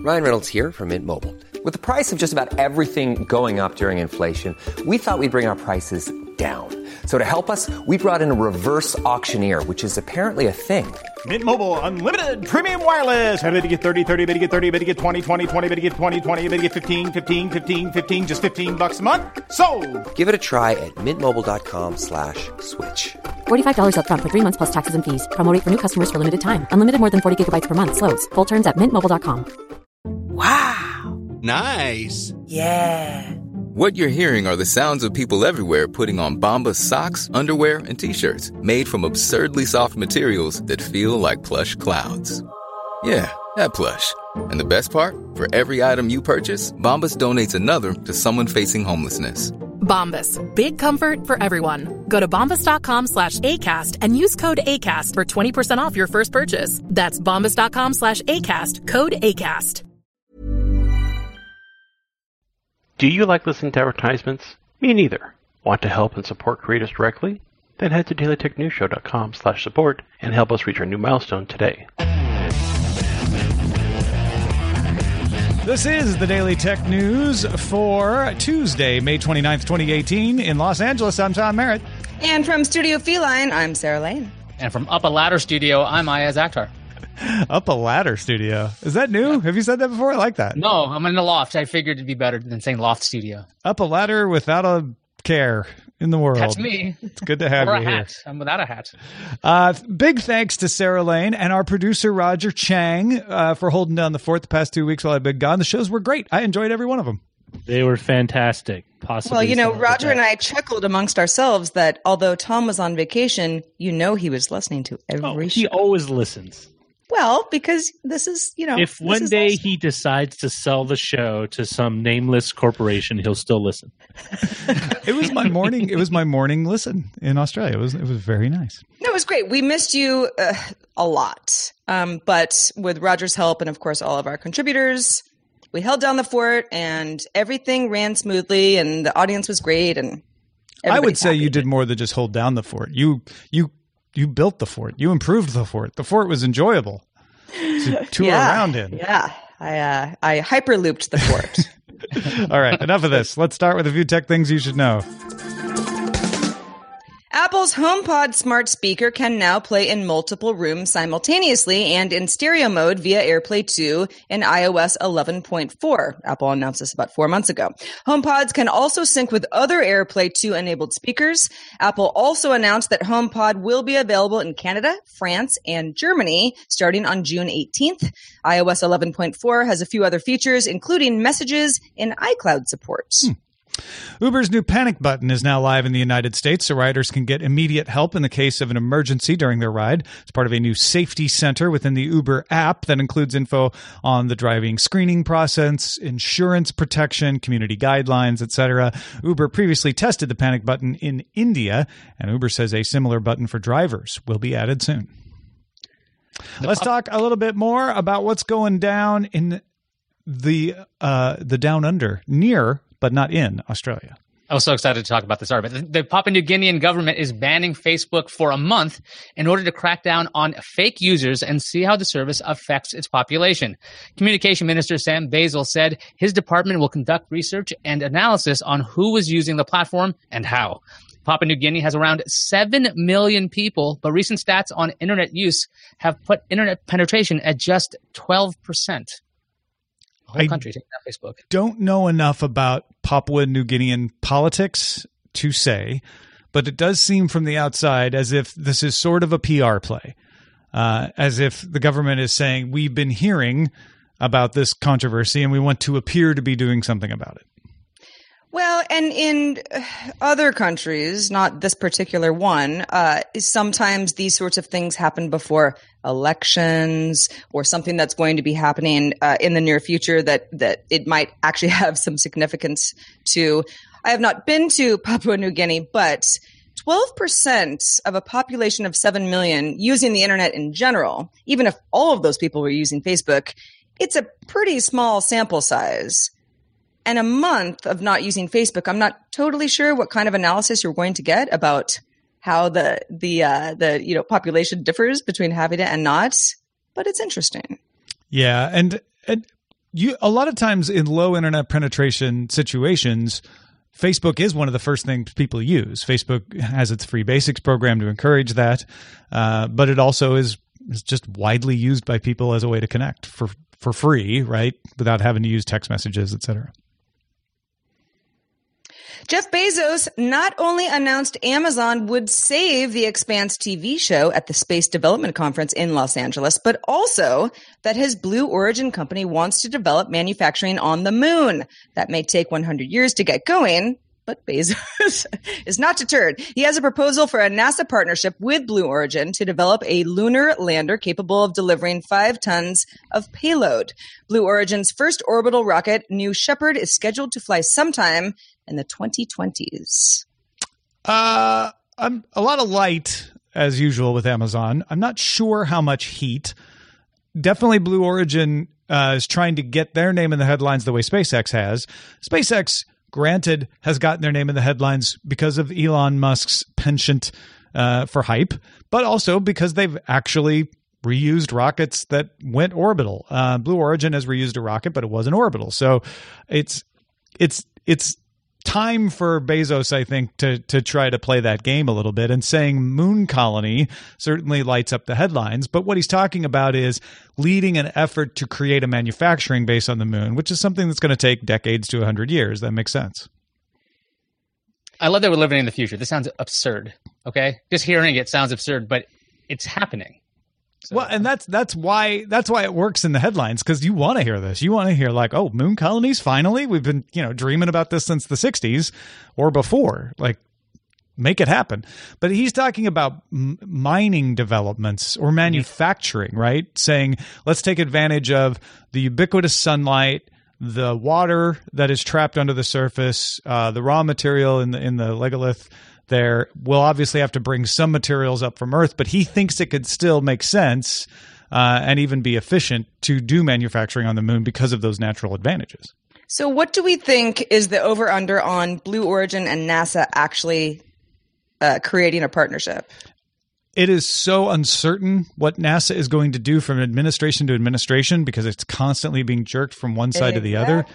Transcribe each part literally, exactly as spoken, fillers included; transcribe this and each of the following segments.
Ryan Reynolds here from Mint Mobile. With the price of just about everything going up during inflation, we thought we'd bring our prices down. So to help us, we brought in a reverse auctioneer, which is apparently a thing. Mint Mobile Unlimited Premium Wireless. How to get thirty, thirty, how to get thirty, how to get twenty, twenty, twenty, how to get twenty, twenty, how to get fifteen, fifteen, fifteen, fifteen, just fifteen bucks a month? Sold! Give it a try at mintmobile.com slash switch. forty-five dollars up front for three months plus taxes and fees. Promo rate for new customers for limited time. Unlimited more than forty gigabytes per month. Slows full terms at mint mobile dot com. Wow. Nice. Yeah. What you're hearing are the sounds of people everywhere putting on Bombas socks, underwear, and T-shirts made from absurdly soft materials that feel like plush clouds. Yeah, that plush. And the best part? For every item you purchase, Bombas donates another to someone facing homelessness. Bombas. Big comfort for everyone. Go to bombas.com slash ACAST and use code ACAST for twenty percent off your first purchase. That's bombas.com slash ACAST. Code ACAST. Do you like listening to advertisements? Me neither. Want to help and support creators directly? Then head to dailytechnewsshow.com slash support and help us reach our new milestone today. This is the Daily Tech News for Tuesday, May twenty-ninth, twenty eighteen. In Los Angeles, I'm Tom Merritt. And from Studio Feline, I'm Sarah Lane. And from Up a Ladder Studio, I'm Ayaz Akhtar. Up a Ladder Studio. Is that new? Yeah. Have you said that before? I like that. No, I'm in the loft. I figured it'd be better than saying Loft Studio. Up a ladder without a care in the world. That's me. It's good to have or you a hat. here. I'm without a hat. Uh, big thanks to Sarah Lane and our producer Roger Chang uh, for holding down the fort the past two weeks while I've been gone. The shows were great. I enjoyed every one of them. They were fantastic. Possibly. Well, you know, Roger and I chuckled amongst ourselves that although Tom was on vacation, you know he was listening to every oh, show. He always listens. Well, because this is, you know. If one day awesome. he decides to sell the show to some nameless corporation, he'll still listen. It was my morning. It was my morning listen in Australia. It was it was very nice. No, it was great. We missed you uh, a lot, um, but with Roger's help and of course all of our contributors, we held down the fort and everything ran smoothly, and the audience was great. And I would say you did more than just hold down the fort. You you. You built the fort. You improved the fort. The fort was enjoyable to tour yeah, around in. Yeah, I uh, I hyperlooped the fort. All right, enough of this. Let's start with a few tech things you should know. Apple's HomePod smart speaker can now play in multiple rooms simultaneously and in stereo mode via AirPlay two in iOS eleven point four. Apple announced this about four months ago. HomePods can also sync with other AirPlay two enabled speakers. Apple also announced that HomePod will be available in Canada, France, and Germany starting on June eighteenth. iOS eleven point four has a few other features, including messages and iCloud support. Hmm. Uber's new panic button is now live in the United States, so riders can get immediate help in the case of an emergency during their ride. It's part of a new safety center within the Uber app that includes info on the driving screening process, insurance protection, community guidelines, et cetera. Uber previously tested the panic button in India, and Uber says a similar button for drivers will be added soon. Let's talk a little bit more about what's going down in the uh, the Down Under, near but not in Australia. I was so excited to talk about this article. The, the Papua New Guinean government is banning Facebook for a month in order to crack down on fake users and see how the service affects its population. Communication Minister Sam Basil said his department will conduct research and analysis on who was using the platform and how. Papua New Guinea has around seven million people, but recent stats on internet use have put internet penetration at just twelve percent. Whole I country taking out Facebook. Don't know enough about Papua New Guinean politics to say, but it does seem from the outside as if this is sort of a P R play, uh, as if the government is saying, we've been hearing about this controversy and we want to appear to be doing something about it. Well, and in other countries, not this particular one, uh, sometimes these sorts of things happen before elections or something that's going to be happening uh, in the near future that, that it might actually have some significance to. I have not been to Papua New Guinea, but twelve percent of a population of seven million using the internet in general, even if all of those people were using Facebook, it's a pretty small sample size. And a month of not using Facebook, I'm not totally sure what kind of analysis you're going to get about how the the uh, the you know population differs between having it and not, but it's interesting. Yeah, and, and you a lot of times in low internet penetration situations, Facebook is one of the first things people use. Facebook has its free basics program to encourage that, uh, but it also is is just widely used by people as a way to connect for for free, right? Without having to use text messages, et cetera. Jeff Bezos not only announced Amazon would save the Expanse T V show at the Space Development Conference in Los Angeles, but also that his Blue Origin company wants to develop manufacturing on the moon. That may take one hundred years to get going, but Bezos is not deterred. He has a proposal for a NASA partnership with Blue Origin to develop a lunar lander capable of delivering five tons of payload. Blue Origin's first orbital rocket, New Shepard, is scheduled to fly sometime in the twenty twenties. Uh, I'm a lot of light, as usual, with Amazon. I'm not sure how much heat. Definitely Blue Origin uh, is trying to get their name in the headlines the way SpaceX has. SpaceX, granted, has gotten their name in the headlines because of Elon Musk's penchant uh, for hype, but also because they've actually reused rockets that went orbital. Uh, Blue Origin has reused a rocket, but it wasn't orbital. So it's it's it's time for Bezos, I think, to to try to play that game a little bit. And saying moon colony certainly lights up the headlines. But what he's talking about is leading an effort to create a manufacturing base on the moon, which is something that's going to take decades to one hundred years. That makes sense. I love that we're living in the future. This sounds absurd, okay? Just hearing it sounds absurd, but it's happening. So. Well, and that's that's why that's why it works in the headlines, because you want to hear this. You want to hear like, oh, moon colonies, finally? We've been, you know, dreaming about this since the sixties or before. Like, make it happen. But he's talking about m- mining developments or manufacturing, mm-hmm. right? Saying, let's take advantage of the ubiquitous sunlight, the water that is trapped under the surface, uh, the raw material in the in the Legolith. There, we'll obviously have to bring some materials up from Earth, but he thinks it could still make sense uh, and even be efficient to do manufacturing on the moon because of those natural advantages. So what do we think is the over-under on Blue Origin and NASA actually uh, creating a partnership? It is so uncertain what NASA is going to do from administration to administration because it's constantly being jerked from one side exactly. to the other.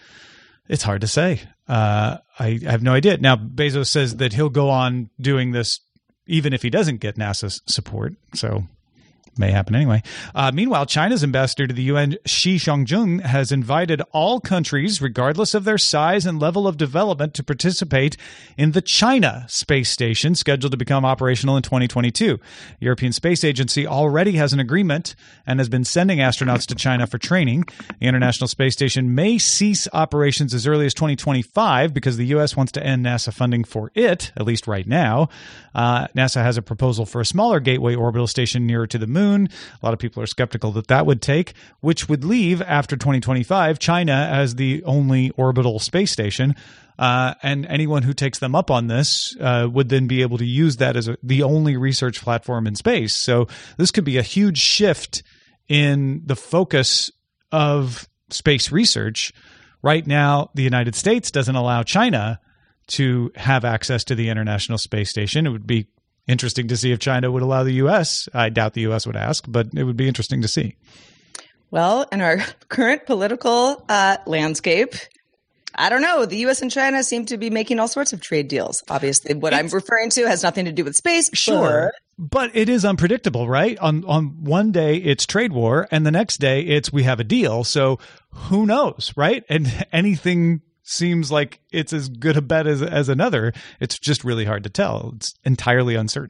It's hard to say. Uh, I, I have no idea. Now, Bezos says that he'll go on doing this even if he doesn't get NASA's support. So may happen anyway. Uh, meanwhile, China's ambassador to the U N, Shi Xiangjun, has invited all countries, regardless of their size and level of development, to participate in the China Space Station, scheduled to become operational in twenty twenty-two. The European Space Agency already has an agreement and has been sending astronauts to China for training. The International Space Station may cease operations as early as twenty twenty-five because the U S wants to end NASA funding for it, at least right now. Uh, NASA has a proposal for a smaller gateway orbital station nearer to the moon. A lot of people are skeptical that that would take, which would leave after twenty twenty-five China as the only orbital space station. Uh, and anyone who takes them up on this uh, would then be able to use that as a, the only research platform in space. So this could be a huge shift in the focus of space research. Right now, the United States doesn't allow China to have access to the International Space Station. It would be interesting to see if China would allow the U S. I doubt the U S would ask, but it would be interesting to see. Well, in our current political uh, landscape, I don't know. The U S and China seem to be making all sorts of trade deals. Obviously, what it's, I'm referring to has nothing to do with space. Sure. But, but it is unpredictable, right? On on one day, it's trade war, and the next day, it's we have a deal. So who knows, right? And anything seems like it's as good a bet as, as another. It's just really hard to tell. It's entirely uncertain.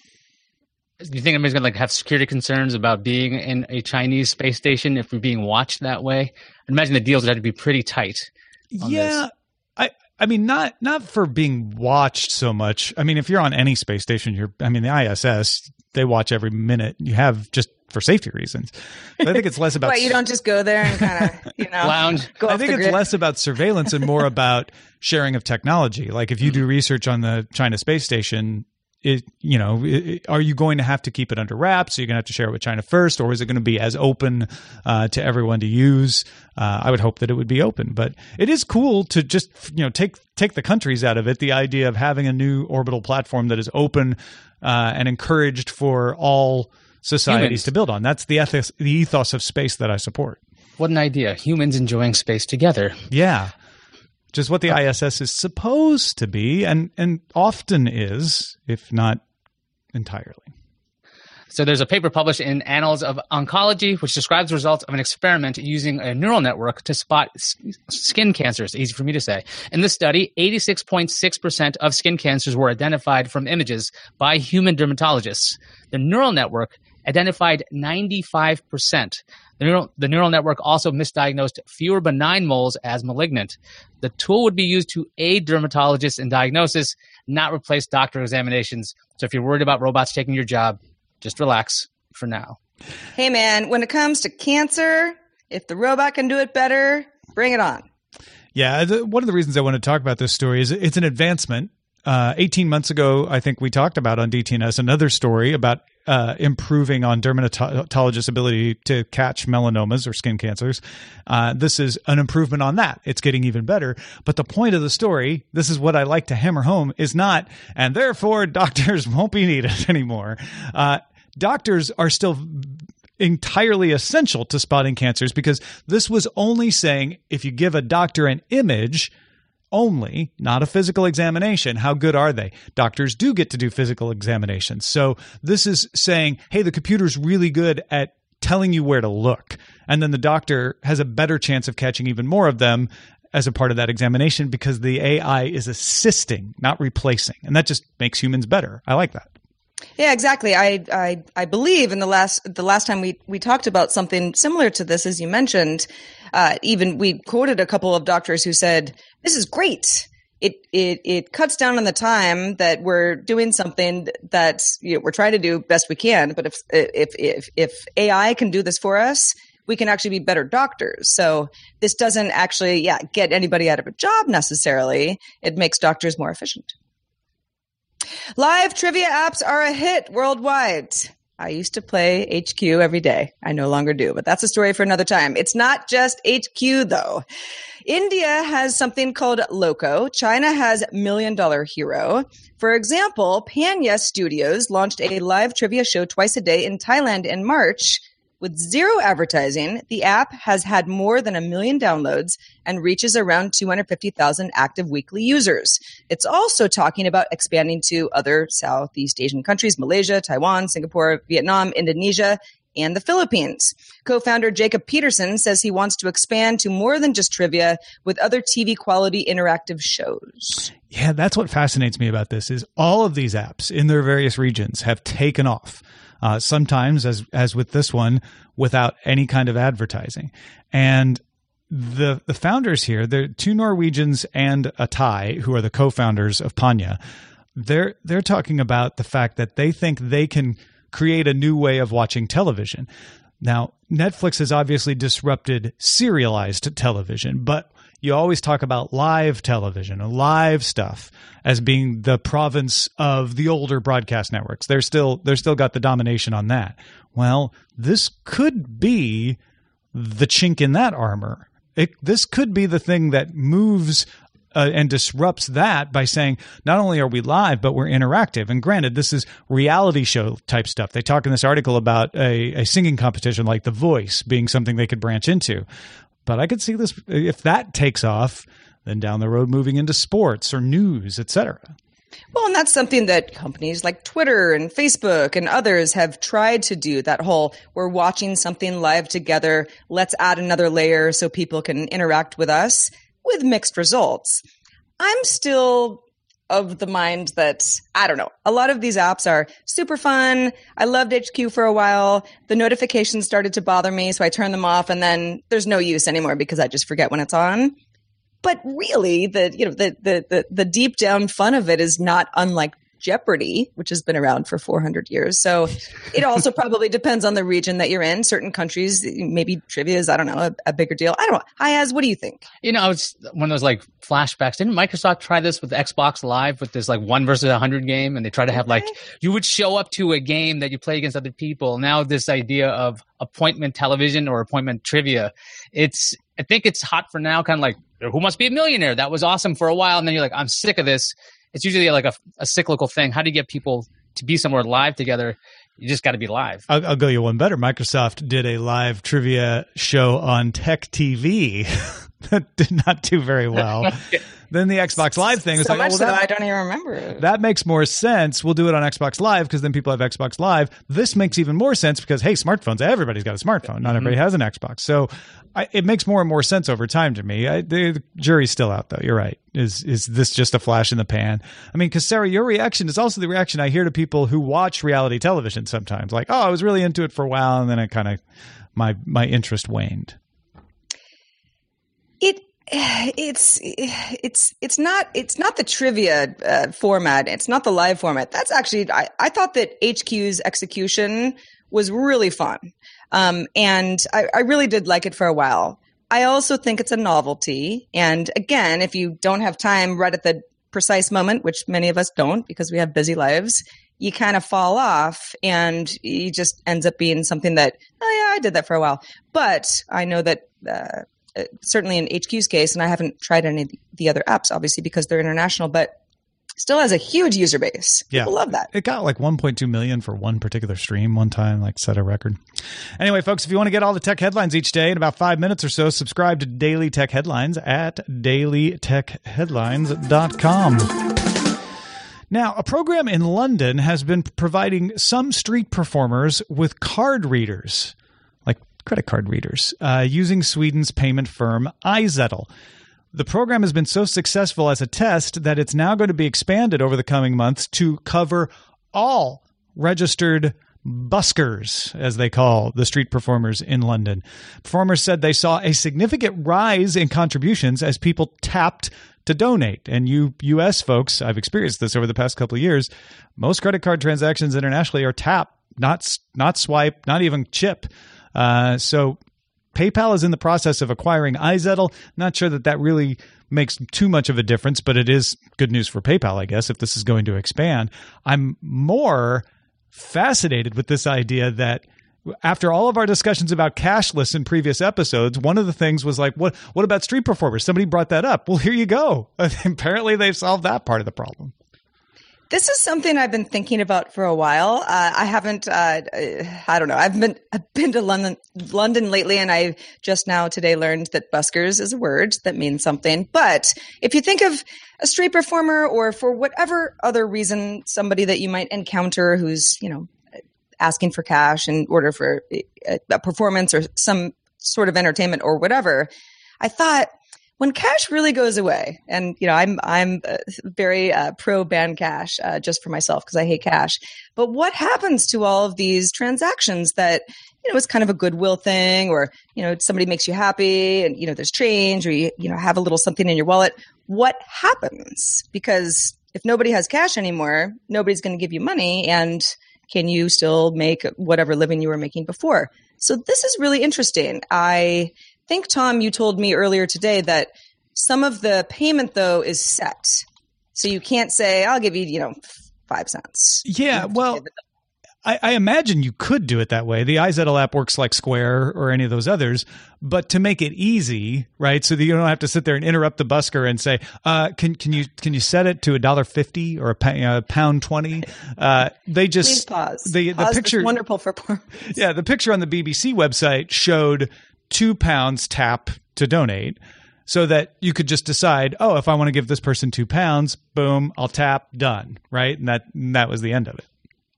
Do you think anybody's going to like have security concerns about being in a Chinese space station if we're being watched that way? I imagine the deals would have to be pretty tight. Yeah. This. I I mean, not not for being watched so much. I mean, if you're on any space station, you're, I mean, the I S S, they watch every minute you have just for safety reasons. But I think it's less about... What, you don't just go there and kind of, you know, lounge. Go I think it's grid. less about surveillance and more about sharing of technology. Like if you do research on the China space station, it, you know, it, are you going to have to keep it under wraps? Are you going to have to share it with China first, or is it going to be as open uh, to everyone to use? Uh, I would hope that it would be open, but it is cool to just, you know, take take the countries out of it. The idea of having a new orbital platform that is open uh, and encouraged for all societies Humans. to build on. That's the ethos, the ethos of space that I support. What an idea. Humans enjoying space together. Yeah. Just what the I S S is supposed to be, and, and often is, if not entirely. So there's a paper published in Annals of Oncology, which describes the results of an experiment using a neural network to spot s- skin cancers. Easy for me to say. In this study, eighty-six point six percent of skin cancers were identified from images by human dermatologists. The neural network identified ninety-five percent. The neural, the neural network also misdiagnosed fewer benign moles as malignant. The tool would be used to aid dermatologists in diagnosis, not replace doctor examinations. So if you're worried about robots taking your job, just relax for now. Hey, man, when it comes to cancer, if the robot can do it better, bring it on. Yeah, the, one of the reasons I want to talk about this story is it's an advancement. Uh, eighteen months ago, I think we talked about on D T N S another story about uh, improving on dermatologists' ability to catch melanomas or skin cancers. Uh, this is an improvement on that. It's getting even better. But the point of the story, this is what I like to hammer home, is not, and therefore doctors won't be needed anymore. Uh, doctors are still entirely essential to spotting cancers, because this was only saying if you give a doctor an image only, not a physical examination, how good are they? Doctors do get to do physical examinations. So this is saying, hey, the computer's really good at telling you where to look. And then the doctor has a better chance of catching even more of them as a part of that examination, because the A I is assisting, not replacing. And that just makes humans better. I like that. Yeah, exactly. I, I I believe in the last the last time we, we talked about something similar to this, as you mentioned, uh, even we quoted a couple of doctors who said, this is great. It it it cuts down on the time that we're doing something that, you know, we're trying to do best we can. But if if if if A I can do this for us, we can actually be better doctors. So this doesn't actually, yeah, get anybody out of a job necessarily. It makes doctors more efficient. Live trivia apps are a hit worldwide. I used to play H Q every day. I no longer do, but that's a story for another time. It's not just H Q, though. India has something called Loco. China has Million Dollar Hero. For example, Panya Studios launched a live trivia show twice a day in Thailand in March. With zero advertising, the app has had more than a million downloads and reaches around two hundred fifty thousand active weekly users. It's also talking about expanding to other Southeast Asian countries, Malaysia, Taiwan, Singapore, Vietnam, Indonesia, and the Philippines. Co-founder Jacob Peterson says he wants to expand to more than just trivia with other T V quality interactive shows. Yeah, that's what fascinates me about this, is all of these apps in their various regions have taken off. Uh, sometimes, as as with this one, without any kind of advertising. And the the founders here, they're two Norwegians and a Thai, who are the co-founders of Panya. They're they're talking about the fact that they think they can create a new way of watching television. Now, Netflix has obviously disrupted serialized television, but you always talk about live television and live stuff as being the province of the older broadcast networks. They're still they're still got the domination on that. Well, this could be the chink in that armor. It, this could be the thing that moves uh, and disrupts that by saying, not only are we live, but we're interactive. And granted, this is reality show type stuff. They talk in this article about a, a singing competition like The Voice being something they could branch into. But I could see this, if that takes off, then down the road moving into sports or news, et cetera. Well, and that's something that companies like Twitter and Facebook and others have tried to do, that whole, we're watching something live together, let's add another layer so people can interact with us, with mixed results. I'm still of the mind that, I don't know, a lot of these apps are super fun. I loved H Q for a while. The notifications started to bother me, so I turned them off, and then there's no use anymore because I just forget when it's on. But really, the you know the the the, the deep down fun of it is not unlike Jeopardy, which has been around for four hundred years. So it also probably depends on the region that you're in. Certain countries, maybe trivia is, I don't know, a, a bigger deal. I don't know. Hayaz, what do you think? You know, it's one of those like flashbacks. Didn't Microsoft try this with Xbox Live with this like one versus a hundred game? And they try to have like, you would show up to a game that you play against other people. Now this idea of appointment television or appointment trivia, it's, I think it's hot for now, kind of like, Who Must Be a Millionaire? That was awesome for a while. And then you're like, I'm sick of this. It's usually like a, a cyclical thing. How do you get people to be somewhere live together? You just got to be live. I'll, I'll go you one better. Microsoft did a live trivia show on Tech T V that did not do very well. Then the Xbox Live thing was so like, much oh, well, so that, I don't even remember it. That makes more sense. We'll do it on Xbox Live because then people have Xbox Live. This makes even more sense because, hey, smartphones, everybody's got a smartphone. Not everybody has an Xbox. So I, it makes more and more sense over time to me. I, the, the jury's still out, though. You're right. Is is this just a flash in the pan? I mean, because, Sarah, your reaction is also the reaction I hear to people who watch reality television sometimes. Like, oh, I was really into it for a while, and then it kind of my my interest waned. It It's it's it's not it's not the trivia uh, format. It's not the live format. That's actually I, I thought that H Q's execution was really fun, um, and I, I really did like it for a while. I also think it's a novelty, and again, if you don't have time right at the precise moment, which many of us don't because we have busy lives, you kind of fall off, and it just ends up being something that oh yeah, I did that for a while. But I know that. Uh, Uh, certainly in H Q's case, and I haven't tried any of the other apps, obviously, because they're international, but still has a huge user base. Yeah. People love that. It got like one point two million for one particular stream one time, like set a record. Anyway, folks, if you want to get all the tech headlines each day in about five minutes or so, subscribe to Daily Tech Headlines at daily tech headlines dot com. Now, a program in London has been providing some street performers with card readers, like credit card readers, uh, using Sweden's payment firm iZettle. The program has been so successful as a test that it's now going to be expanded over the coming months to cover all registered buskers, as they call the street performers in London. Performers said they saw a significant rise in contributions as people tapped to donate. And you U S folks, I've experienced this over the past couple of years, most credit card transactions internationally are tap, not not swipe, not even chip. Uh, so PayPal is in the process of acquiring iZettle. Not sure that that really makes too much of a difference, but it is good news for PayPal, I guess, if this is going to expand. I'm more fascinated with this idea that after all of our discussions about cashless in previous episodes, one of the things was like, what, what about street performers? Somebody brought that up. Well, here you go. Apparently they've solved that part of the problem. This is something I've been thinking about for a while. Uh, I haven't, uh, I don't know. I've been I've been to London, London lately, and I just now today learned that buskers is a word that means something. But if you think of a street performer, or for whatever other reason, somebody that you might encounter who's, you know, asking for cash in order for a, a performance or some sort of entertainment or whatever, I thought, when cash really goes away, and you know, I'm I'm uh, very uh, pro ban cash uh, just for myself because I hate cash. But what happens to all of these transactions that, you know, it's kind of a goodwill thing, or you know, somebody makes you happy, and you know, there's change, or you you know, have a little something in your wallet. What happens? Because if nobody has cash anymore, nobody's going to give you money, and can you still make whatever living you were making before? So this is really interesting. I. I think, Tom, you told me earlier today that some of the payment, though, is set. So you can't say, I'll give you, you know, five cents. Yeah, well, I, I imagine you could do it that way. The iZettle app works like Square or any of those others. But to make it easy, right, so that you don't have to sit there and interrupt the busker and say, uh, can can you can you set it to a dollar fifty or a uh, pound twenty? Uh, they just Please pause. The, pause the picture, is wonderful for performance. Yeah, the picture on the B B C website showed two pounds tap to donate, so that you could just decide, oh, if I want to give this person two pounds, boom, I'll tap, done, right? And that and that was the end of it.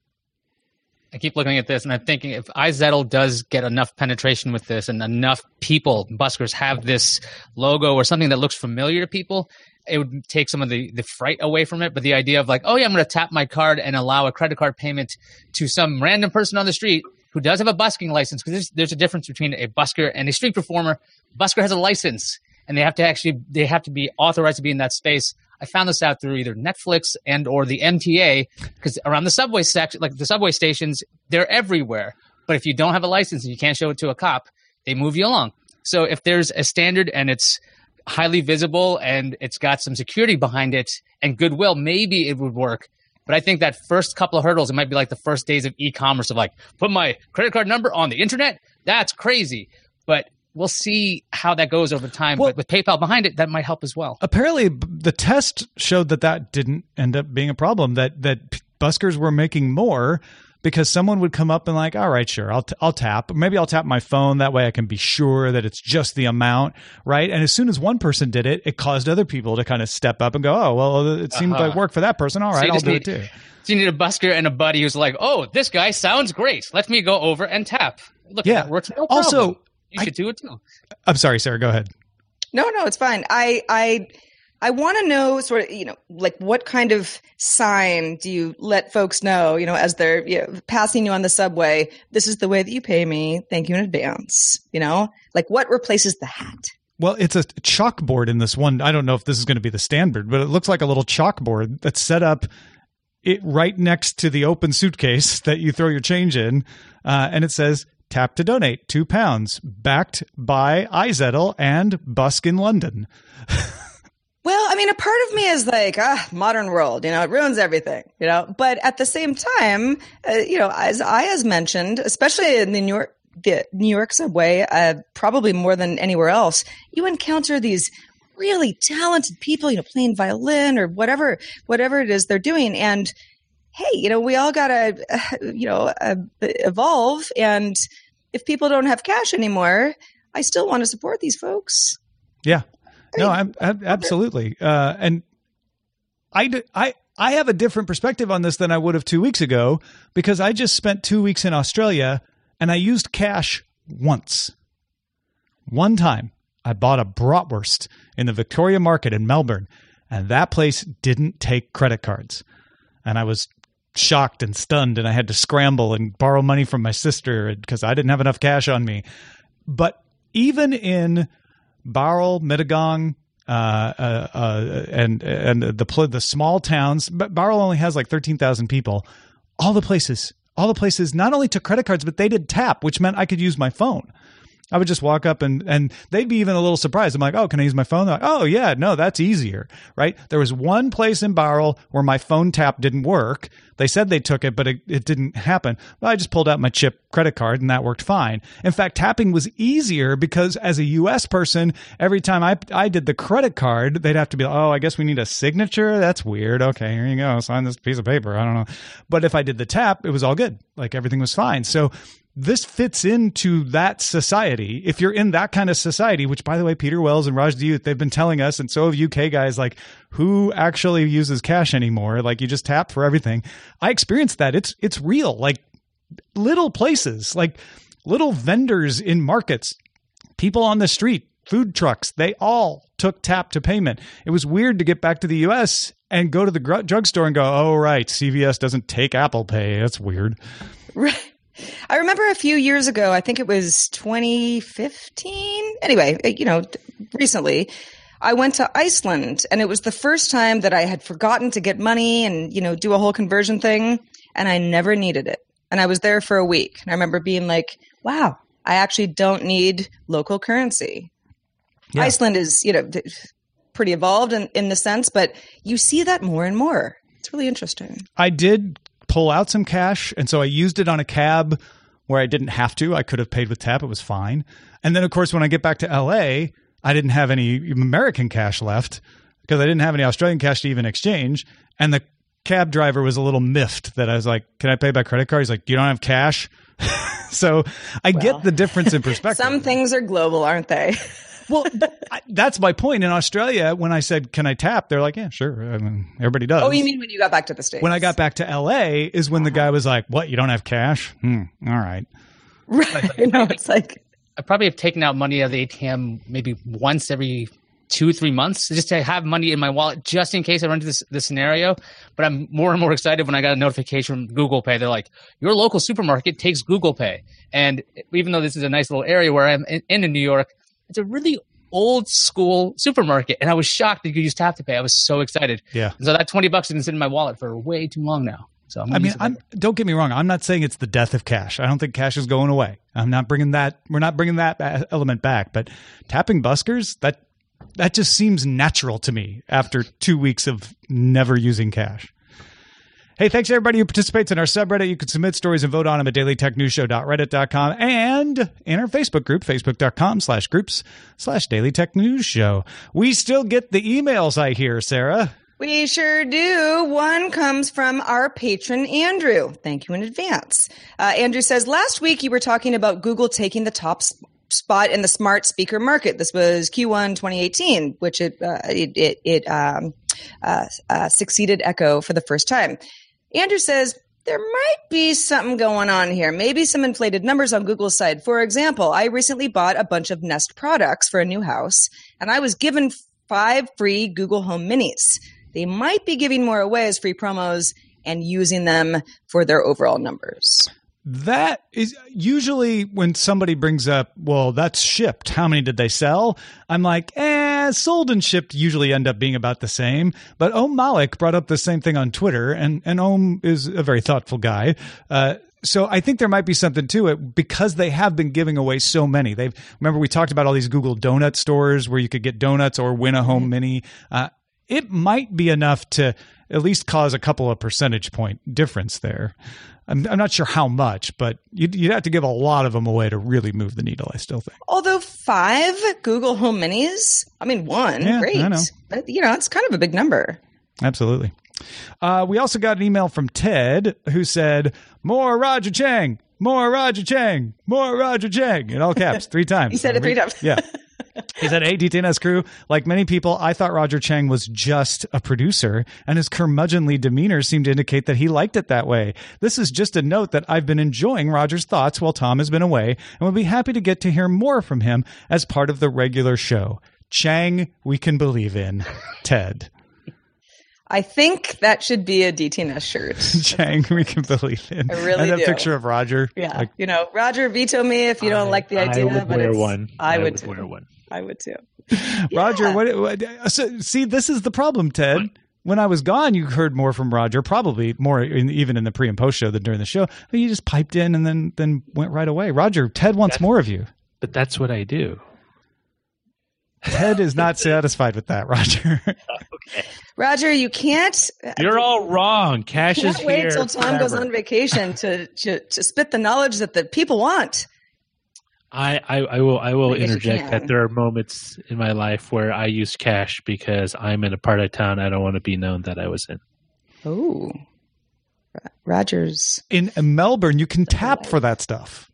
I keep looking at this and I'm thinking, if iZettle does get enough penetration with this and enough people, buskers, have this logo or something that looks familiar to people, it would take some of the, the fright away from it. But the idea of like, oh yeah, I'm going to tap my card and allow a credit card payment to some random person on the street who does have a busking license, because there's, there's a difference between a busker and a street performer. Busker has a license, and they have to actually they have to be authorized to be in that space. I found this out through either Netflix and or the M T A, because around the subway section, like the subway stations, they're everywhere. But if you don't have a license and you can't show it to a cop, they move you along. So if there's a standard and it's highly visible and it's got some security behind it and goodwill, maybe it would work. But I think that first couple of hurdles, it might be like the first days of e-commerce of like, put my credit card number on the internet. That's crazy. But we'll see how that goes over time. Well, but with PayPal behind it, that might help as well. Apparently, the test showed that that didn't end up being a problem, that that buskers were making more because someone would come up and like, all right, sure, I'll, t- I'll tap. Maybe I'll tap my phone. That way I can be sure that it's just the amount, right? And as soon as one person did it, it caused other people to kind of step up and go, oh, well, it seemed Uh-huh. like work for that person. All So right, you I'll just do need- it too. So you need a busker and a buddy who's like, oh, this guy sounds great. Let me go over and tap. Look, Yeah. that works. No Also, problem. You I- should do it too. I'm sorry, Sarah, go ahead. No, no, it's fine. I I I want to know sort of, you know, like what kind of sign do you let folks know, you know, as they're you know, passing you on the subway, this is the way that you pay me. Thank you in advance. You know, like what replaces the hat? Well, it's a chalkboard in this one. I don't know if this is going to be the standard, but it looks like a little chalkboard that's set up it right next to the open suitcase that you throw your change in. Uh, and it says, tap to donate two pounds, backed by iZettle and Busk in London. Well, I mean, a part of me is like, ah, modern world, you know, it ruins everything, you know. But at the same time, uh, you know, as I has mentioned, especially in the New York, the New York subway, uh, probably more than anywhere else, you encounter these really talented people, you know, playing violin or whatever, whatever it is they're doing. And hey, you know, we all gotta, uh, you know, uh, evolve. And if people don't have cash anymore, I still want to support these folks. Yeah. No, I'm, I'm absolutely. Uh, and I, d- I, I have a different perspective on this than I would have two weeks ago because I just spent two weeks in Australia and I used cash once. One time I bought a bratwurst in the Victoria Market in Melbourne, and that place didn't take credit cards. And I was shocked and stunned, and I had to scramble and borrow money from my sister because I didn't have enough cash on me. But even in Bowral, Mittagong, uh, uh, uh, and and the pl- the small towns, but Bowral only has like thirteen thousand people. All the places, all the places not only took credit cards, but they did tap, which meant I could use my phone. I would just walk up and, and they'd be even a little surprised. I'm like, oh, can I use my phone? They're like, oh, yeah, no, that's easier, right? There was one place in Bowral where my phone tap didn't work. They said they took it, but it, it didn't happen. Well, I just pulled out my chip credit card and that worked fine. In fact, tapping was easier because as a U S person, every time I, I did the credit card, they'd have to be like, oh, I guess we need a signature. That's weird. Okay, here you go. Sign this piece of paper. I don't know. But if I did the tap, it was all good. Like everything was fine. So this fits into that society. If you're in that kind of society, which by the way, Peter Wells and Raj Diyuth, they've been telling us, and so have U K guys, like who actually uses cash anymore? Like you just tap for everything. I experienced that. It's, it's real. Like little places, like little vendors in markets, people on the street, food trucks, they all took tap to payment. It was weird to get back to the U S and go to the gr- drugstore and go, oh, right, C V S doesn't take Apple Pay. That's weird. Right. I remember a few years ago, I think it was twenty fifteen. Anyway, you know, recently, I went to Iceland and it was the first time that I had forgotten to get money and, you know, do a whole conversion thing. And I never needed it. And I was there for a week. And I remember being like, wow, I actually don't need local currency. Yeah. Iceland is, you know, pretty evolved in, in the sense, but you see that more and more. It's really interesting. I did pull out some cash, and so I used it on a cab where I didn't have to. I could have paid with tap. It was fine. And then, of course, when I get back to L A, I didn't have any American cash left because I didn't have any Australian cash to even exchange. And the cab driver was a little miffed that I was like, can I pay by credit card? He's like, you don't have cash? So I well, get the difference in perspective. Some things are global, aren't they? Well, I, that's my point. In Australia, when I said, can I tap? They're like, yeah, sure. I mean, everybody does. Oh, you mean when you got back to the States? When I got back to L A is when uh-huh. the guy was like, what, you don't have cash? Hmm, all right. Right. No, it's like. I probably have taken out money out of the A T M maybe once every two, three months just to have money in my wallet just in case I run into this, this scenario. But I'm more and more excited when I got a notification from Google Pay. They're like, your local supermarket takes Google Pay. And even though this is a nice little area where I'm in, in New York, it's a really old school supermarket. And I was shocked that you could use tap to pay. I was so excited. Yeah. And so that twenty bucks has been sitting in my wallet for way too long now. So I'm I mean, I'm, don't get me wrong. I'm not saying it's the death of cash. I don't think cash is going away. I'm not bringing that. We're not bringing that element back. But tapping buskers, that that just seems natural to me after two weeks of never using cash. Hey, thanks to everybody who participates in our subreddit. You can submit stories and vote on them at daily tech news show dot reddit dot com and in our Facebook group, facebook.com slash groups slash Daily Tech News Show. We still get the emails, I hear, Sarah. We sure do. One comes from our patron, Andrew. Thank you in advance. Uh, Andrew says, last week you were talking about Google taking the top sp- spot in the smart speaker market. This was Q one twenty eighteen, which it uh, it, it, it um, uh, uh, succeeded Echo for the first time. Andrew says, there might be something going on here. Maybe some inflated numbers on Google's side. For example, I recently bought a bunch of Nest products for a new house, and I was given five free Google Home Minis. They might be giving more away as free promos and using them for their overall numbers. That is usually when somebody brings up, well, that's shipped. How many did they sell? I'm like, eh, sold and shipped usually end up being about the same. But Om Malik brought up the same thing on Twitter, and, and Om is a very thoughtful guy. Uh, so I think there might be something to it because they have been giving away so many. They've remember we talked about all these Google donut stores where you could get donuts or win a Home Mini. Uh, it might be enough to at least cause a couple of percentage point difference there. I'm, I'm not sure how much, but you'd, you'd have to give a lot of them away to really move the needle, I still think. Although five Google Home Minis, I mean, one, yeah, great. I know. But, you know, it's kind of a big number. Absolutely. Uh, we also got an email from Ted who said, more Roger Chang, more Roger Chang, more Roger Chang, in all caps, three times. He said it three times. Yeah. He said, hey, D T N S crew, like many people, I thought Roger Chang was just a producer, and his curmudgeonly demeanor seemed to indicate that he liked it that way. This is just a note that I've been enjoying Roger's thoughts while Tom has been away, and will be happy to get to hear more from him as part of the regular show. Chang, we can believe in. Ted. I think that should be a D T N S shirt. Chang, we can believe in. I really and do. a picture of Roger. Yeah. Like, you know, Roger, veto me if you don't I, like the idea. I would but wear it's, one. I, I would, would too. wear one. I would too. Roger, Yeah. what, what so, see, this is the problem, Ted. When I was gone, you heard more from Roger, probably more in, even in the pre and post show than during the show. But you just piped in and then then went right away. Roger, Ted wants That's, more of you. But that's what I do. Ted is not satisfied with that, Roger. Okay. Roger, you can't. You're all wrong. Cash can't is wait here. till Tom goes forever. on vacation to, to to spit the knowledge that the people want. I, I, I will I will I guess you interject can. that there are moments in my life where I use cash because I'm in a part of town I don't want to be known that I was in. Oh, Rogers. In Melbourne, you can tap for that stuff.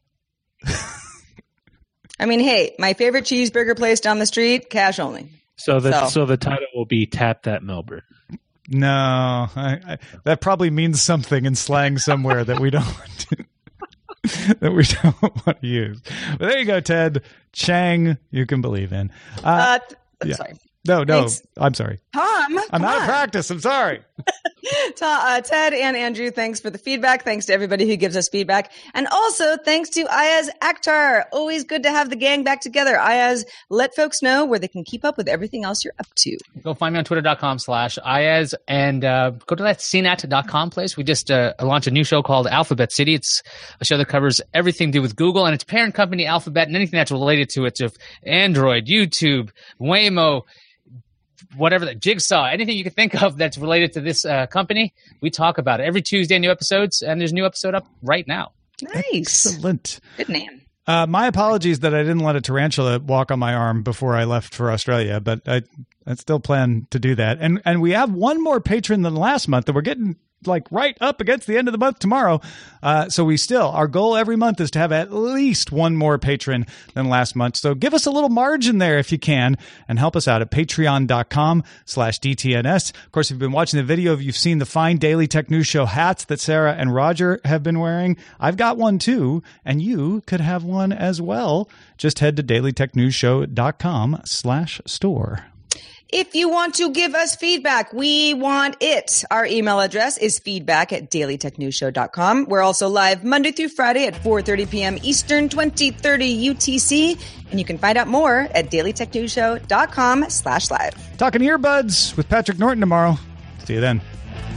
I mean, hey, my favorite cheeseburger place down the street, cash only. So the So- so the title will be Tap That Melbourne. No, I, I, that probably means something in slang somewhere that we don't want to, that we don't want to use. But there you go, Ted. Chang, you can believe in. Uh, Uh, th- yeah. Sorry. No, no, Thanks. I'm sorry. Tom, I'm come out on. of practice. I'm sorry. Ta- uh, Ted and Andrew, thanks for the feedback. Thanks to everybody who gives us feedback. And also thanks to Ayaz Akhtar. Always good to have the gang back together. Ayaz, let folks know where they can keep up with everything else you're up to. Go find me on twitter.com slash Ayaz and uh, go to that C net dot com place. We just uh, launched a new show called Alphabet City. It's a show that covers everything to do with Google and its parent company, Alphabet, and anything that's related to it. So Android, YouTube, Waymo, whatever, the Jigsaw, anything you can think of that's related to this uh, company, we talk about it. Every Tuesday, new episodes, and there's a new episode up right now. Nice. Excellent. Good name. Uh, my apologies that I didn't let a tarantula walk on my arm before I left for Australia, but I, I still plan to do that. And and we have one more patron than last month that we're getting like right up against the end of the month tomorrow. Uh, so we still, our goal every month is to have at least one more patron than last month. So give us a little margin there if you can and help us out at patreon.com slash DTNS. Of course, if you've been watching the video, if you've seen the fine Daily Tech News Show hats that Sarah and Roger have been wearing, I've got one too, and you could have one as well. Just head to dailytechnewsshow.com slash store. If you want to give us feedback, we want it. Our email address is feedback at dailytechnewsshow dot com. We're also live Monday through Friday at four thirty p.m. Eastern, twenty thirty U T C. And you can find out more at dailytechnewsshow.com slash live. Talking earbuds with Patrick Norton tomorrow. See you then.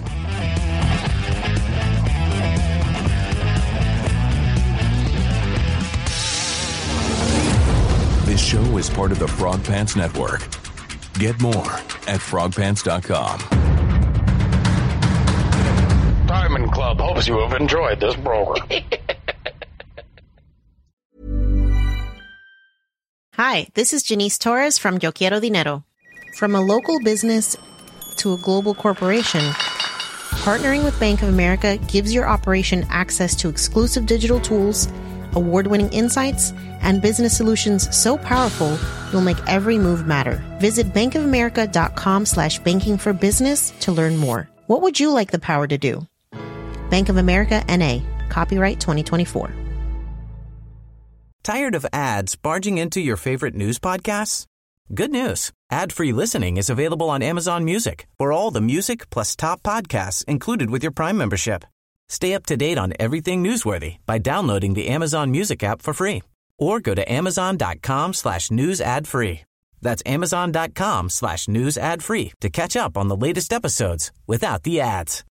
This show is part of the Frog Pants Network. Get more at frog pants dot com. Diamond Club hopes you have enjoyed this program. Hi, this is Janice Torres from Yo Quiero Dinero. From a local business to a global corporation, partnering with Bank of America gives your operation access to exclusive digital tools, award-winning insights, and business solutions so powerful, you'll make every move matter. Visit bankofamerica.com slash banking for business to learn more. What would you like the power to do? Bank of America, N A. Copyright twenty twenty-four. Tired of ads barging into your favorite news podcasts? Good news. Ad-free listening is available on Amazon Music for all the music plus top podcasts included with your Prime membership. Stay up to date on everything newsworthy by downloading the Amazon Music app for free or go to amazon.com slash news ad free. That's amazon.com slash news ad free to catch up on the latest episodes without the ads.